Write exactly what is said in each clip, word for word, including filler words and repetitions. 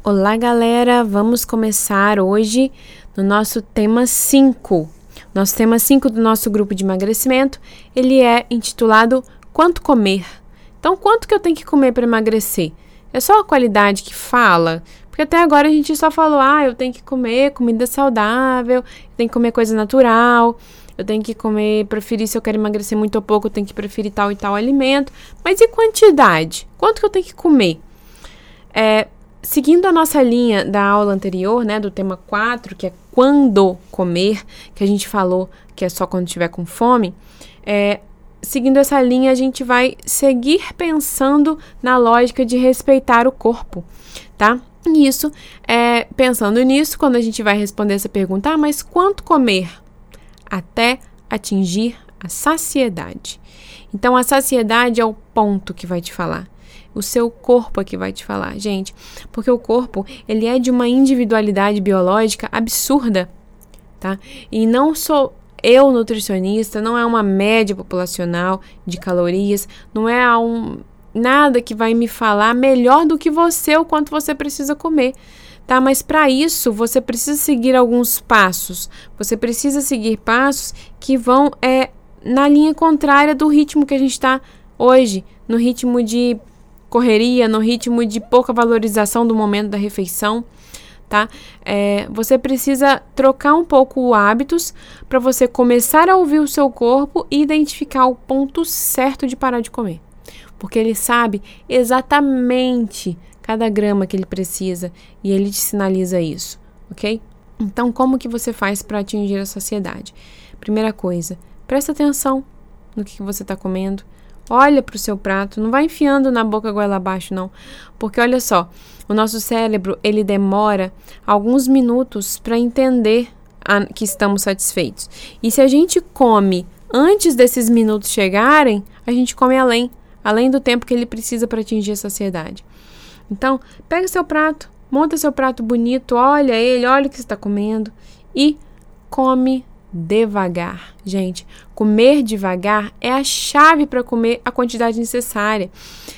Olá, galera! Vamos começar hoje no nosso tema cinco. Nosso tema cinco do nosso grupo de emagrecimento, ele é intitulado Quanto Comer? Então, quanto que eu tenho que comer para emagrecer? É só a qualidade que fala? Porque até agora a gente só falou, ah, eu tenho que comer comida saudável, eu tenho que comer coisa natural, eu tenho que comer, preferir, se eu quero emagrecer muito ou pouco, eu tenho que preferir tal e tal alimento. Mas e quantidade? Quanto que eu tenho que comer? É... Seguindo a nossa linha da aula anterior, né, do tema quatro, que é quando comer, que a gente falou que é só quando estiver com fome, é, seguindo essa linha, a gente vai seguir pensando na lógica de respeitar o corpo, tá? E isso, é, pensando nisso, quando a gente vai responder essa pergunta, ah, mas quanto comer? Até atingir a saciedade. Então, a saciedade é o ponto que vai te falar. O seu corpo é que vai te falar, gente. Porque o corpo, ele é de uma individualidade biológica absurda, tá? E não sou eu nutricionista, não é uma média populacional de calorias, não é um, nada que vai me falar melhor do que você o quanto você precisa comer, tá? Mas para isso, você precisa seguir alguns passos. Você precisa seguir passos que vão é, na linha contrária do ritmo que a gente está hoje, no ritmo de correria, no ritmo de pouca valorização do momento da refeição, tá? É, você precisa trocar um pouco os hábitos para você começar a ouvir o seu corpo e identificar o ponto certo de parar de comer. Porque ele sabe exatamente cada grama que ele precisa e ele te sinaliza isso, ok? Então, como que você faz para atingir a saciedade? Primeira coisa, presta atenção no que, que você está comendo. Olha para o seu prato, não vai enfiando na boca goela abaixo, não. Porque olha só, o nosso cérebro, ele demora alguns minutos para entender a, que estamos satisfeitos. E se a gente come antes desses minutos chegarem, a gente come além, além do tempo que ele precisa para atingir a saciedade. Então, pega seu prato, monta seu prato bonito, olha ele, olha o que você está comendo e come devagar. Gente, comer devagar é a chave para comer a quantidade necessária.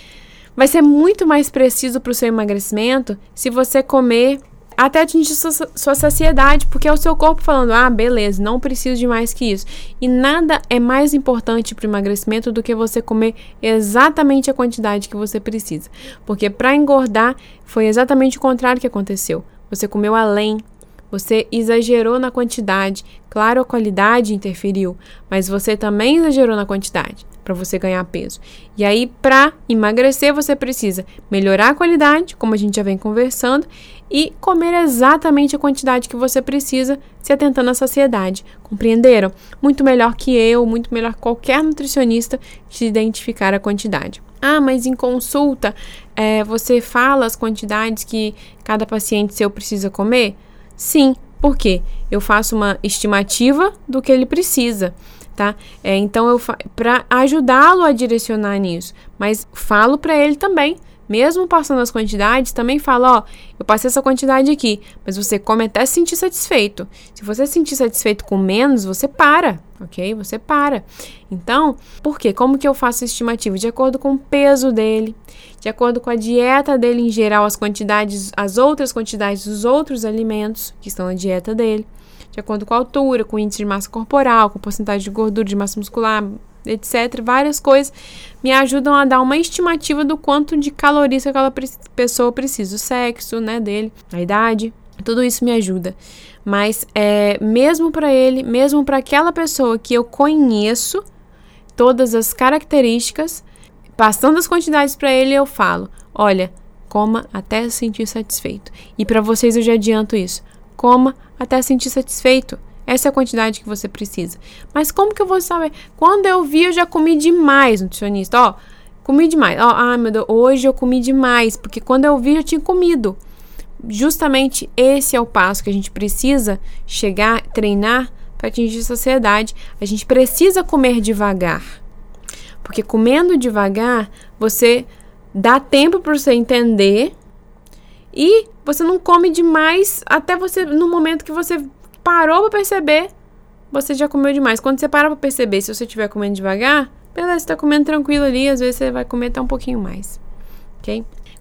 Vai ser muito mais preciso para o seu emagrecimento se você comer até atingir sua, sua saciedade, porque é o seu corpo falando, ah, beleza, não preciso de mais que isso. E nada é mais importante para o emagrecimento do que você comer exatamente a quantidade que você precisa. Porque para engordar foi exatamente o contrário que aconteceu. Você comeu além. Você exagerou na quantidade. Claro, a qualidade interferiu, mas você também exagerou na quantidade para você ganhar peso. E aí, para emagrecer, você precisa melhorar a qualidade, como a gente já vem conversando, e comer exatamente a quantidade que você precisa, se atentando à saciedade. Compreenderam? Muito melhor que eu, muito melhor que qualquer nutricionista te identificar a quantidade. Ah, mas em consulta, é, você fala as quantidades que cada paciente seu precisa comer? Sim, porque eu faço uma estimativa do que ele precisa, tá? É, então, eu fa- para ajudá-lo a direcionar nisso, mas falo para ele também, mesmo passando as quantidades, também falo, ó, eu passei essa quantidade aqui, mas você come até se sentir satisfeito. Se você se sentir satisfeito com menos, você para, ok? Você para. Então, por quê? Como que eu faço a estimativa? De acordo com o peso dele, de acordo com a dieta dele em geral, as quantidades, as outras quantidades dos outros alimentos que estão na dieta dele, de acordo com a altura, com o índice de massa corporal, com a porcentagem de gordura, de massa muscular, etcétera. Várias coisas me ajudam a dar uma estimativa do quanto de calorias que aquela pessoa precisa, o sexo, né, dele, a idade, tudo isso me ajuda. Mas é, mesmo para ele, mesmo para aquela pessoa que eu conheço todas as características, passando as quantidades para ele, eu falo, olha, coma até se sentir satisfeito. E para vocês eu já adianto isso, coma até se sentir satisfeito. Essa é a quantidade que você precisa. Mas como que eu vou saber? Quando eu vi, eu já comi demais, nutricionista. Ó, comi demais. Ó, ai, meu Deus, hoje eu comi demais. Porque quando eu vi, eu tinha comido. Justamente esse é o passo que a gente precisa chegar, treinar para atingir a saciedade. A gente precisa comer devagar. Porque comendo devagar, você dá tempo para você entender e você não come demais até você, no momento que você parou para perceber, você já comeu demais. Quando você para para perceber, se você estiver comendo devagar, beleza, você está comendo tranquilo ali, às vezes você vai comer até um pouquinho mais, ok?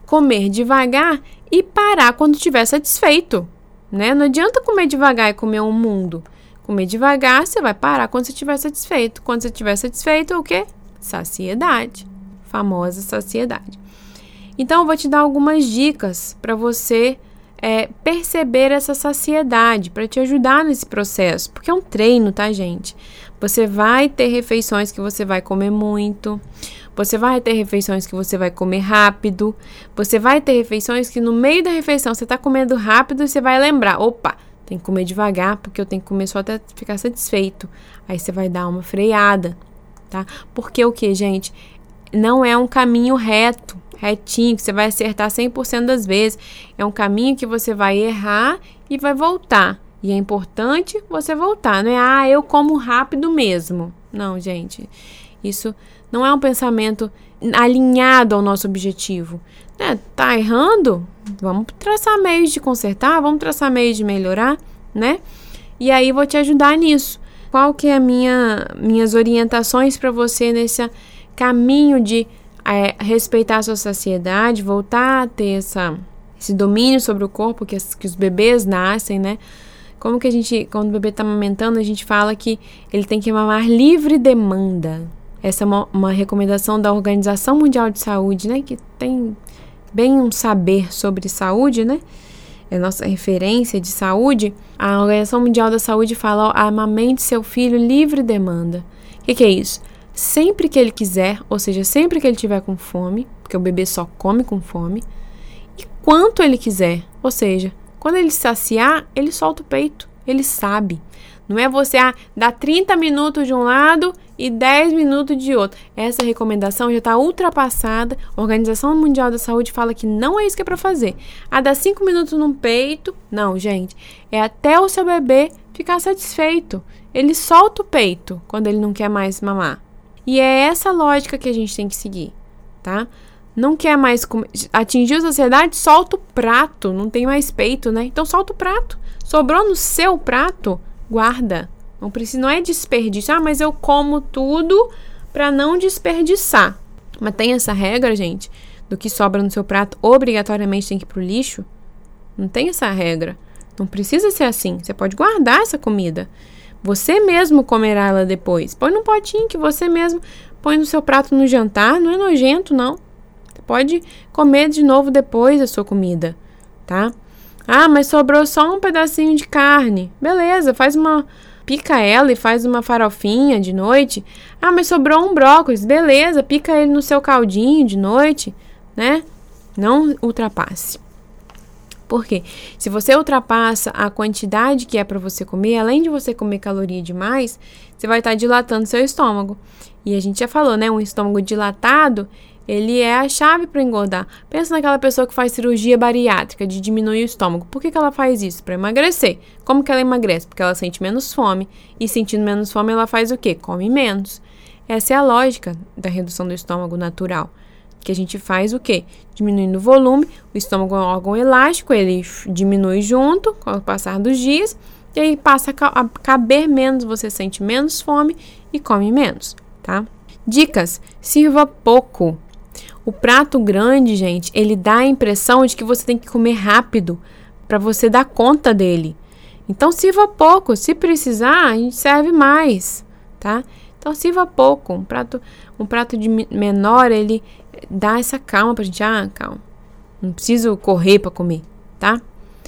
comer devagar e parar quando estiver satisfeito, né? Não adianta comer devagar e comer um mundo. Comer devagar, você vai parar quando você estiver satisfeito. Quando você estiver satisfeito, é o quê? Saciedade. Famosa saciedade. Então, eu vou te dar algumas dicas para você é, perceber essa saciedade, para te ajudar nesse processo. Porque é um treino, tá, gente? Você vai ter refeições que você vai comer muito. Você vai ter refeições que você vai comer rápido. Você vai ter refeições que no meio da refeição você está comendo rápido e você vai lembrar. Opa, tem que comer devagar porque eu tenho que comer só até ficar satisfeito. Aí você vai dar uma freada, tá? Porque o que, gente? Não é um caminho reto, retinho, que você vai acertar cem por cento das vezes. É um caminho que você vai errar e vai voltar. E é importante você voltar. Não é, ah, eu como rápido mesmo. Não, gente. Isso não é um pensamento alinhado ao nosso objetivo. Né? Tá errando? Vamos traçar meios de consertar, vamos traçar meios de melhorar, né? E aí vou te ajudar nisso. Qual que é a minha, minhas orientações para você nesse caminho de é, respeitar a sua saciedade, voltar a ter essa, esse domínio sobre o corpo que, as, que os bebês nascem, né? Como que a gente, quando o bebê está amamentando, a gente fala que ele tem que mamar livre demanda. Essa é uma, uma recomendação da Organização Mundial de Saúde, né? Que tem bem um saber sobre saúde, né? É nossa referência de saúde. A Organização Mundial da Saúde fala, ó, amamente seu filho livre demanda. O que, que é isso? Sempre que ele quiser, ou seja, sempre que ele tiver com fome, porque o bebê só come com fome, e quanto ele quiser, ou seja, quando ele saciar, ele solta o peito, ele sabe. Não é você ah, dar trinta minutos de um lado e dez minutos de outro. Essa recomendação já está ultrapassada. A Organização Mundial da Saúde fala que não é isso que é para fazer. Ah, dar cinco minutos no peito. Não, gente. É até o seu bebê ficar satisfeito. Ele solta o peito quando ele não quer mais mamar. E é essa lógica que a gente tem que seguir, tá? Não quer mais comer, atingiu a saciedade, solta o prato. Não tem mais peito, né? Então solta o prato. Sobrou no seu prato, guarda. Não precisa, não é desperdício. Ah, mas eu como tudo para não desperdiçar. Mas tem essa regra, gente, do que sobra no seu prato obrigatoriamente tem que ir pro lixo? Não tem essa regra. Não precisa ser assim. Você pode guardar essa comida. Você mesmo comerá ela depois. Põe num potinho que você mesmo põe no seu prato no jantar. Não é nojento, não. Você pode comer de novo depois a sua comida, tá? Ah, mas sobrou só um pedacinho de carne. Beleza, faz uma... Pica ela e faz uma farofinha de noite. Ah, mas sobrou um brócolis. Beleza, pica ele no seu caldinho de noite, né? Não ultrapasse. Por quê? Se você ultrapassa a quantidade que é para você comer, além de você comer caloria demais, você vai estar dilatando seu estômago. E a gente já falou, né? Um estômago dilatado, ele é a chave para engordar. Pensa naquela pessoa que faz cirurgia bariátrica de diminuir o estômago. Por que que ela faz isso? Para emagrecer. Como que ela emagrece? Porque ela sente menos fome. E sentindo menos fome, ela faz o quê? Come menos. Essa é a lógica da redução do estômago natural. Que a gente faz o quê? Diminuindo o volume. O estômago é um órgão elástico, ele diminui junto com o passar dos dias. E aí passa a caber menos, você sente menos fome e come menos, tá? Dicas: sirva pouco. O prato grande, gente, ele dá a impressão de que você tem que comer rápido para você dar conta dele. Então, sirva pouco. Se precisar, a gente serve mais, tá? Então, sirva pouco. Um prato, um prato de menor, ele dá essa calma pra gente. Ah, calma. Não preciso correr para comer, tá?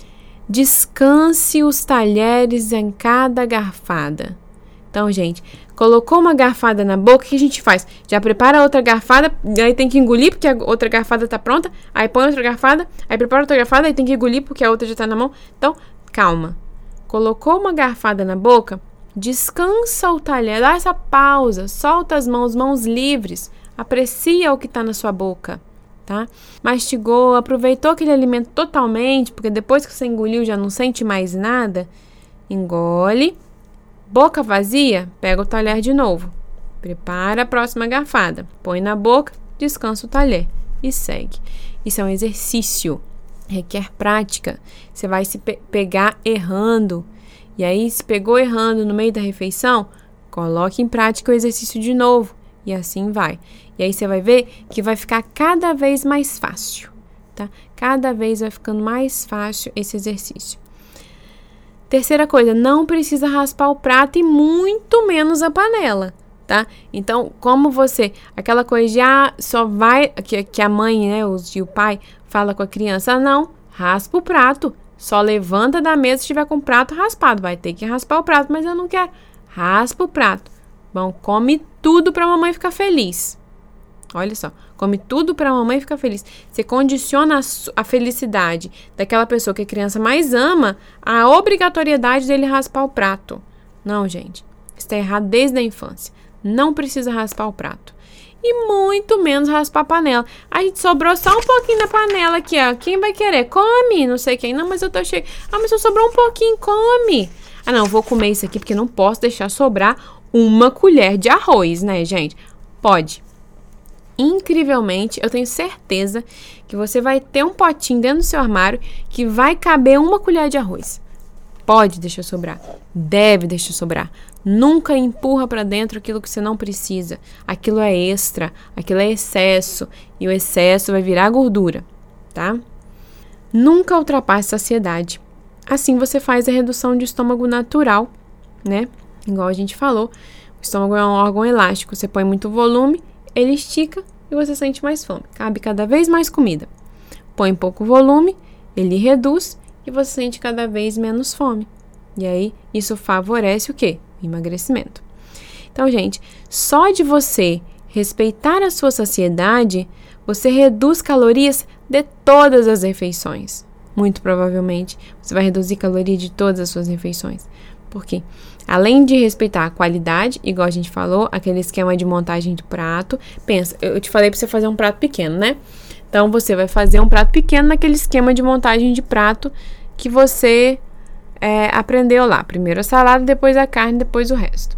Descanse os talheres em cada garfada. Então, gente, colocou uma garfada na boca, o que a gente faz? Já prepara outra garfada, aí tem que engolir porque a outra garfada tá pronta, aí põe outra garfada, aí prepara outra garfada, aí tem que engolir porque a outra já tá na mão. Então, calma. Colocou uma garfada na boca, descansa o talher, dá essa pausa, solta as mãos, mãos livres, aprecia o que tá na sua boca, tá? Mastigou, aproveitou aquele alimento totalmente, porque depois que você engoliu já não sente mais nada, engole. Boca vazia, pega o talher de novo. Prepara a próxima garfada. Põe na boca, descansa o talher e segue. Isso é um exercício. Requer prática. Você vai se pe- pegar errando. E aí, se pegou errando no meio da refeição, coloque em prática o exercício de novo. E assim vai. E aí você vai ver que vai ficar cada vez mais fácil. tá? Cada vez vai ficando mais fácil esse exercício. Terceira coisa, não precisa raspar o prato e muito menos a panela, tá? Então, como você, aquela coisa de, ah, só vai, que, que a mãe, né, os, e o pai fala com a criança, não, raspa o prato, só levanta da mesa se tiver com o prato raspado, vai ter que raspar o prato, mas eu não quero, raspa o prato. Bom, come tudo pra mamãe ficar feliz. Olha só, come tudo pra mamãe ficar feliz. Você condiciona a, a felicidade daquela pessoa que a criança mais ama à obrigatoriedade dele raspar o prato. Não, gente, isso tá errado desde a infância. Não precisa raspar o prato. E muito menos raspar a panela. A gente sobrou só um pouquinho da panela aqui, ó. Quem vai querer? Come, não sei quem. Não, mas eu tô cheio. Ah, mas só sobrou um pouquinho, come. Ah, não, vou comer isso aqui porque não posso deixar sobrar uma colher de arroz, né, gente? Pode. Incrivelmente, eu tenho certeza que você vai ter um potinho dentro do seu armário que vai caber uma colher de arroz. Pode deixar sobrar. Deve deixar sobrar. Nunca empurra para dentro aquilo que você não precisa. Aquilo é extra, aquilo é excesso. E o excesso vai virar gordura, tá? Nunca ultrapasse a saciedade. Assim você faz a redução de estômago natural, né? Igual a gente falou, o estômago é um órgão elástico. Você põe muito volume, ele estica e você sente mais fome. Cabe cada vez mais comida. Põe pouco volume, ele reduz e você sente cada vez menos fome. E aí, isso favorece o quê? O emagrecimento. Então, gente, só de você respeitar a sua saciedade, você reduz calorias de todas as refeições. Muito provavelmente, você vai reduzir calorias de todas as suas refeições. Por quê? Além de respeitar a qualidade, igual a gente falou, aquele esquema de montagem do prato. Pensa, eu te falei para você fazer um prato pequeno, né? Então, você vai fazer um prato pequeno naquele esquema de montagem de prato que você é, aprendeu lá. Primeiro a salada, depois a carne, depois o resto.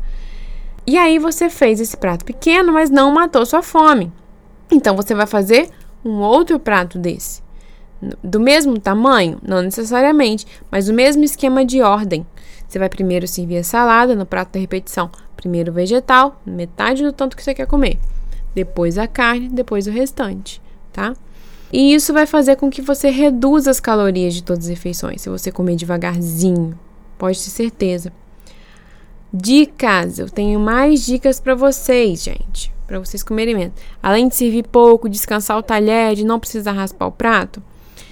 E aí, você fez esse prato pequeno, mas não matou sua fome. Então, você vai fazer um outro prato desse. Do mesmo tamanho? Não necessariamente, mas o mesmo esquema de ordem. Você vai primeiro servir a salada no prato da repetição. Primeiro o vegetal, metade do tanto que você quer comer. Depois a carne, depois o restante, tá? E isso vai fazer com que você reduza as calorias de todas as refeições. Se você comer devagarzinho, pode ter certeza. Dicas, eu tenho mais dicas para vocês, gente. Para vocês comerem menos. Além de servir pouco, descansar o talher, de não precisar raspar o prato,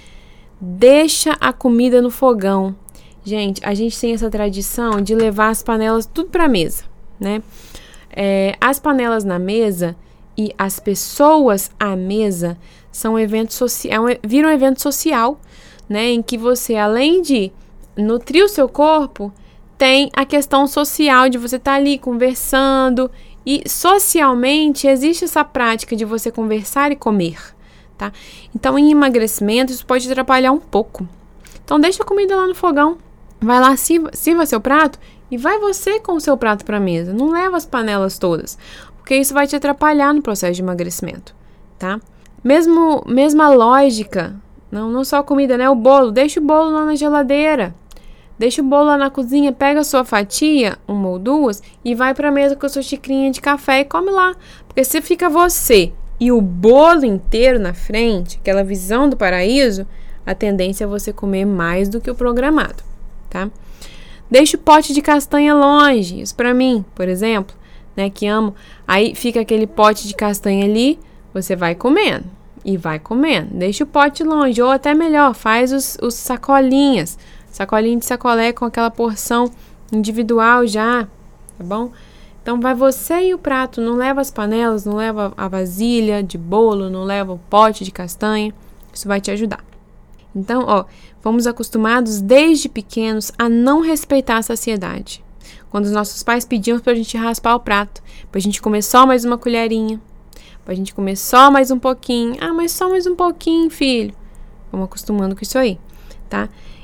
deixa a comida no fogão. Gente, a gente tem essa tradição de levar as panelas tudo para a mesa, né? É, as panelas na mesa e as pessoas à mesa são um evento social, é um, viram um evento social, né? Em que você, além de nutrir o seu corpo, tem a questão social de você estar ali conversando. E socialmente existe essa prática de você conversar e comer, tá? Então, em emagrecimento, isso pode atrapalhar um pouco. Então, deixa a comida lá no fogão. Vai lá, sirva, sirva seu prato e vai você com o seu prato para a mesa. Não leva as panelas todas, porque isso vai te atrapalhar no processo de emagrecimento, tá? Mesmo, mesma lógica, não, não só a comida, né? O bolo, deixa o bolo lá na geladeira. Deixa o bolo lá na cozinha, pega a sua fatia, uma ou duas, e vai para a mesa com a sua xicrinha de café e come lá. Porque se fica você e o bolo inteiro na frente, aquela visão do paraíso, a tendência é você comer mais do que o programado, tá? Deixa o pote de castanha longe. Isso para mim, por exemplo, né, que amo. Aí fica aquele pote de castanha ali, você vai comendo e vai comendo. Deixa o pote longe, ou até melhor, faz os, os sacolinhas. Sacolinha de sacolé com aquela porção individual já, tá bom? Então, vai você e o prato, não leva as panelas, não leva a vasilha de bolo, não leva o pote de castanha. Isso vai te ajudar. Então, ó, fomos acostumados desde pequenos a não respeitar a saciedade. Quando os nossos pais pediam pra gente raspar o prato, pra gente comer só mais uma colherinha, pra gente comer só mais um pouquinho. Ah, mas só mais um pouquinho, filho. Vamos acostumando com isso aí, tá?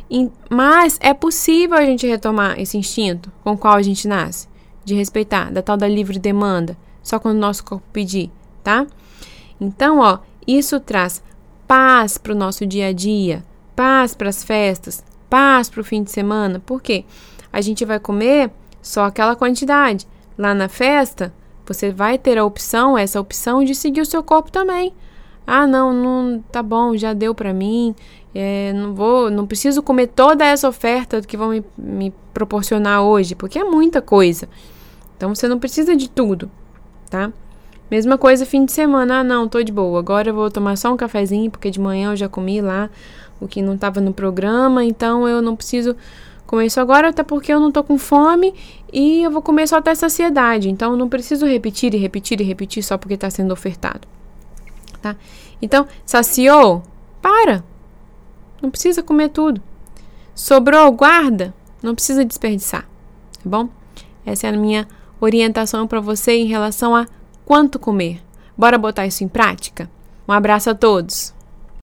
Mas é possível a gente retomar esse instinto com o qual a gente nasce, de respeitar, da tal da livre demanda, só quando o nosso corpo pedir, tá? Então, ó, isso traz paz para o nosso dia a dia, paz para as festas, paz para o fim de semana. Por quê? A gente vai comer só aquela quantidade. Lá na festa, você vai ter a opção, essa opção de seguir o seu corpo também. Ah, não, não, tá bom, já deu pra mim. É, não vou, não preciso comer toda essa oferta que vão me, me proporcionar hoje, porque é muita coisa. Então você não precisa de tudo, tá? Mesma coisa fim de semana. Ah, não, tô de boa. Agora eu vou tomar só um cafezinho, porque de manhã eu já comi lá o que não estava no programa, então eu não preciso comer isso agora, até porque eu não tô com fome e eu vou comer só até saciedade. Então eu não preciso repetir e repetir e repetir só porque está sendo ofertado, tá? Então, saciou? Para! Não precisa comer tudo. Sobrou? Guarda. Não precisa desperdiçar, tá bom? Essa é a minha orientação para você em relação a quanto comer. Bora botar isso em prática? Um abraço a todos!